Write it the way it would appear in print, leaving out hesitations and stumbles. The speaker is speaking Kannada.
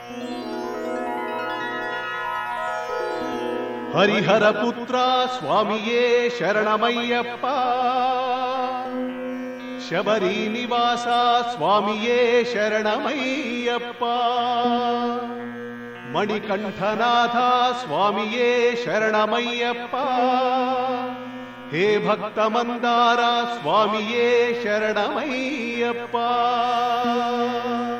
ಹರಿಹರ ಪುತ್ರ ಸ್ವಾಮಿಯೇ ಶರಣಮಯ್ಯಪ್ಪ, ಶಬರಿ ನಿವಾಸ ಸ್ವಾಮಿಯೇ ಶರಣಮಯ್ಯಪ್ಪ, ಮಣಿಕಂಠನಾಥ ಸ್ವಾಮಿಯೇ ಶರಣಮಯ್ಯಪ್ಪ, ಹೇ ಭಕ್ತ ಮಂದಾರ ಸ್ವಾಮಿಯೇ ಶರಣಮಯ್ಯಪ್ಪ.